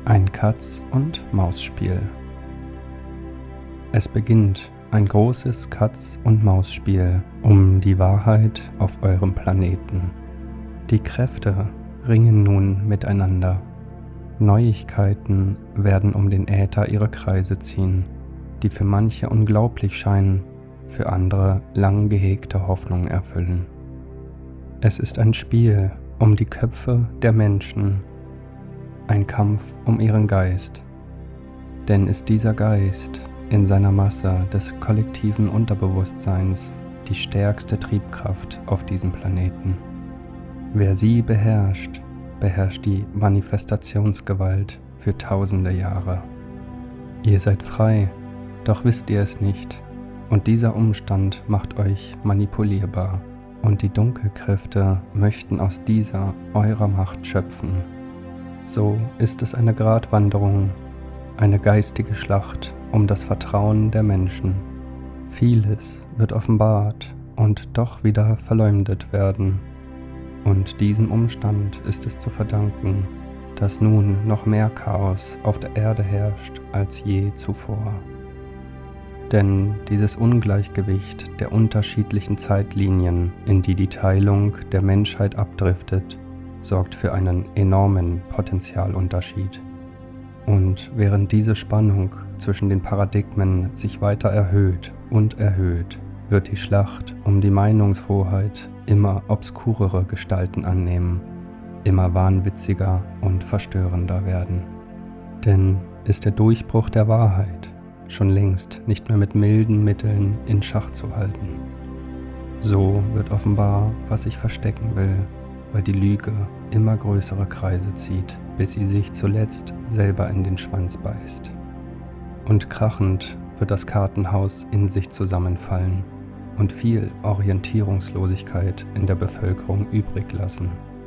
Ein Katz-und-Maus-Spiel. Es beginnt ein großes Katz-und-Maus-Spiel um die Wahrheit auf eurem Planeten. Die Kräfte ringen nun miteinander. Neuigkeiten werden um den Äther ihre Kreise ziehen, die für manche unglaublich scheinen, für andere lang gehegte Hoffnung erfüllen. Es ist ein Spiel um die Köpfe der Menschen, ein Kampf um ihren Geist. Denn ist dieser Geist in seiner Masse des kollektiven Unterbewusstseins die stärkste Triebkraft auf diesem Planeten. Wer sie beherrscht, beherrscht die Manifestationsgewalt für tausende Jahre. Ihr seid frei, doch wisst ihr es nicht, und dieser Umstand macht euch manipulierbar, und die Dunkelkräfte möchten aus dieser eurer Macht schöpfen. So ist es eine Gratwanderung, eine geistige Schlacht um das Vertrauen der Menschen. Vieles wird offenbart und doch wieder verleumdet werden. Und diesem Umstand ist es zu verdanken, dass nun noch mehr Chaos auf der Erde herrscht als je zuvor. Denn dieses Ungleichgewicht der unterschiedlichen Zeitlinien, in die die Teilung der Menschheit abdriftet, sorgt für einen enormen Potentialunterschied. Und während diese Spannung zwischen den Paradigmen sich weiter erhöht, wird die Schlacht um die Meinungshoheit immer obskurere Gestalten annehmen, immer wahnwitziger und verstörender werden. Denn ist der Durchbruch der Wahrheit schon längst nicht mehr mit milden Mitteln in Schach zu halten. So wird offenbar, was sich verstecken will, weil die Lüge immer größere Kreise zieht, bis sie sich zuletzt selber in den Schwanz beißt. Und krachend wird das Kartenhaus in sich zusammenfallen und viel Orientierungslosigkeit in der Bevölkerung übrig lassen.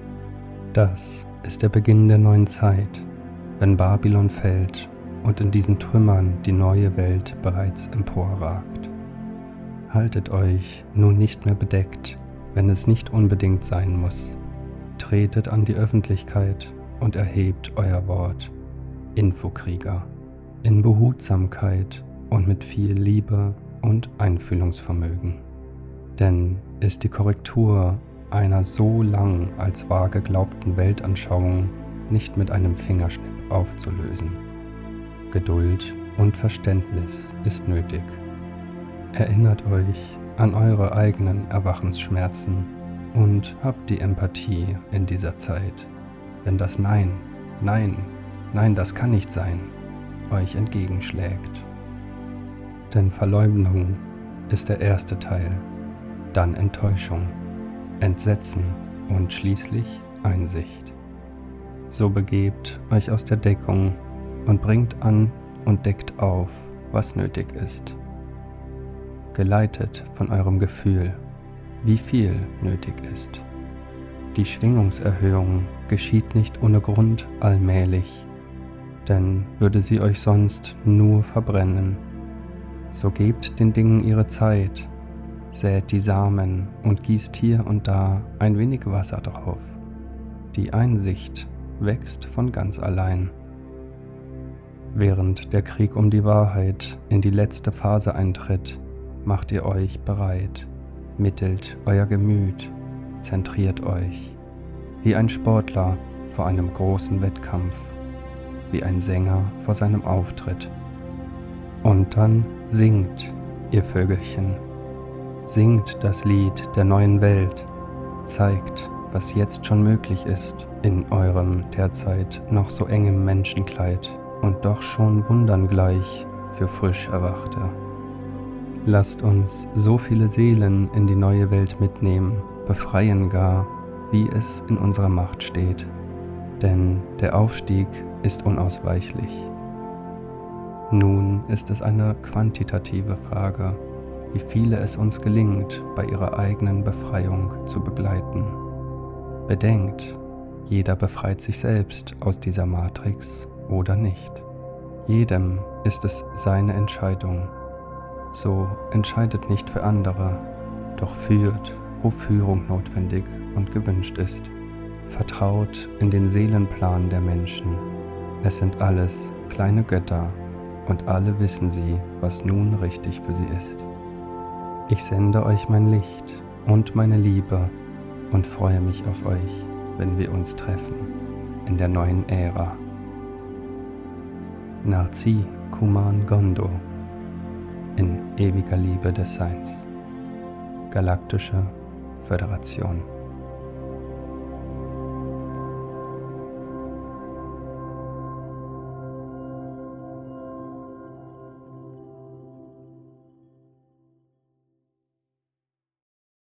Das ist der Beginn der neuen Zeit, wenn Babylon fällt und in diesen Trümmern die neue Welt bereits emporragt. Haltet euch nun nicht mehr bedeckt, wenn es nicht unbedingt sein muss. Tretet an die Öffentlichkeit und erhebt euer Wort. Infokrieger. In Behutsamkeit und mit viel Liebe und Einfühlungsvermögen. Denn ist die Korrektur einer so lang als wahr geglaubten Weltanschauung nicht mit einem Fingerschnipp aufzulösen. Geduld und Verständnis ist nötig. Erinnert euch an eure eigenen Erwachensschmerzen und habt die Empathie in dieser Zeit, wenn das Nein, nein, nein, das kann nicht sein, euch entgegenschlägt. Denn Verleumdung ist der erste Teil, dann Enttäuschung, Entsetzen und schließlich Einsicht. So begebt euch aus der Deckung und bringt an und deckt auf, was nötig ist. Geleitet von eurem Gefühl, wie viel nötig ist. Die Schwingungserhöhung geschieht nicht ohne Grund allmählich, denn würde sie euch sonst nur verbrennen. So gebt den Dingen ihre Zeit, sät die Samen und gießt hier und da ein wenig Wasser drauf. Die Einsicht wächst von ganz allein. Während der Krieg um die Wahrheit in die letzte Phase eintritt, macht ihr euch bereit, mittelt euer Gemüt, zentriert euch, wie ein Sportler vor einem großen Wettkampf, wie ein Sänger vor seinem Auftritt. Und dann singt, ihr Vögelchen, singt das Lied der neuen Welt, zeigt, was jetzt schon möglich ist in eurem derzeit noch so engem Menschenkleid und doch schon Wundern gleich für frisch Erwachte. Lasst uns so viele Seelen in die neue Welt mitnehmen, befreien gar, wie es in unserer Macht steht. Denn der Aufstieg ist unausweichlich. Nun ist es eine quantitative Frage, wie viele es uns gelingt, bei ihrer eigenen Befreiung zu begleiten. Bedenkt, jeder befreit sich selbst aus dieser Matrix oder nicht. Jedem ist es seine Entscheidung. So entscheidet nicht für andere, doch führt, wo Führung notwendig und gewünscht ist. Vertraut in den Seelenplan der Menschen. Es sind alles kleine Götter und alle wissen sie, was nun richtig für sie ist. Ich sende euch mein Licht und meine Liebe und freue mich auf euch, wenn wir uns treffen in der neuen Ära. Narzi Kuman Gondo in ewiger Liebe des Seins. Galaktische Föderation.